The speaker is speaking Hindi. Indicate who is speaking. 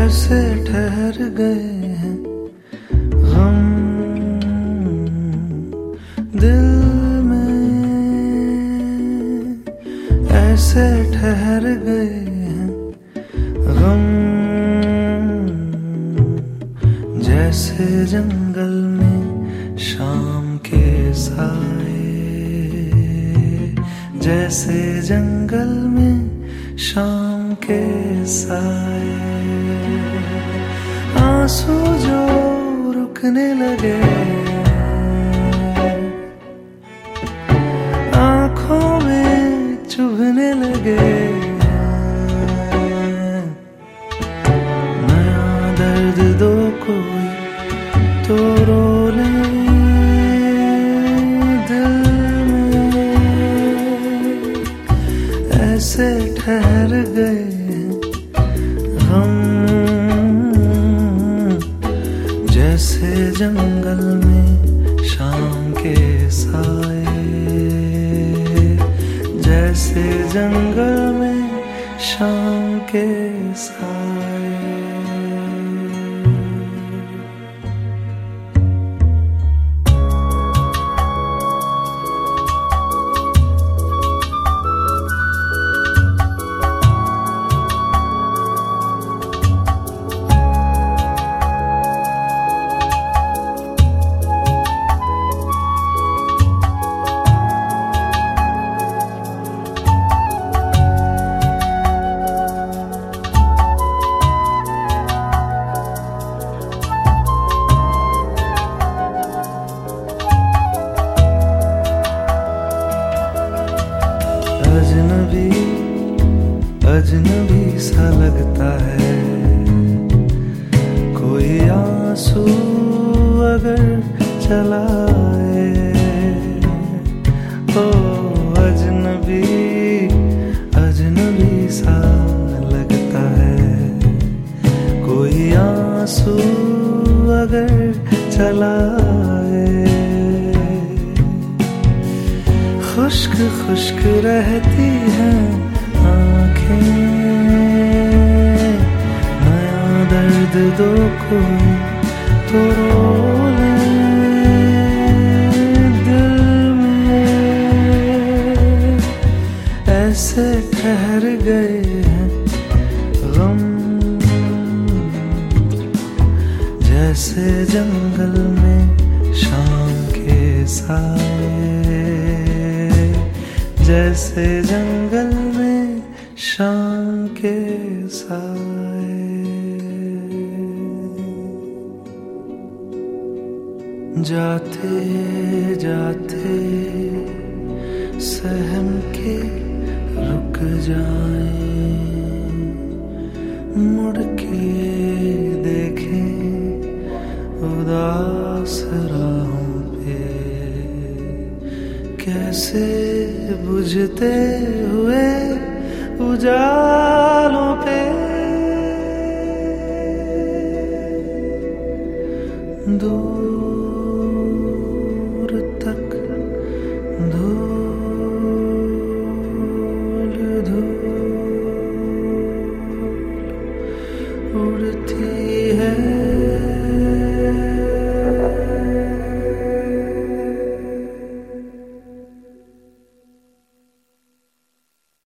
Speaker 1: ऐसे ठहर गए हैं गम दिल में, ऐसे ठहर गए हैं गम जैसे जंगल में शाम के साए, जैसे जंगल में शाम के साए। आंसू जो रुकने लगे आंखों में चुभने लगे, नया दर्द दो कोई तो रो ले दिल में, ऐसे ठहर गए हम जैसे जंगल में शाम के साए, जैसे जंगल में शाम के साए। अजनबी अजनबी सा लगता है कोई आंसू अगर चलाए, ओ अजनबी अजनबी सा लगता है कोई आंसू अगर चलाए। खुश्क खुश्क रहती हैं आँखें, नया दर्द दो कोई तो रो ले दिल में, ऐसे ठहर गए हैं गम जैसे जंगल में शाम के साए, जैसे जंगल में शाम के साए। जाते जाते सहम के रुक जाएं, मुड़ के देखें उदास राहों पे, कैसे बुझते हुए उजालों पे दूर तक धूल धूल उड़ती है।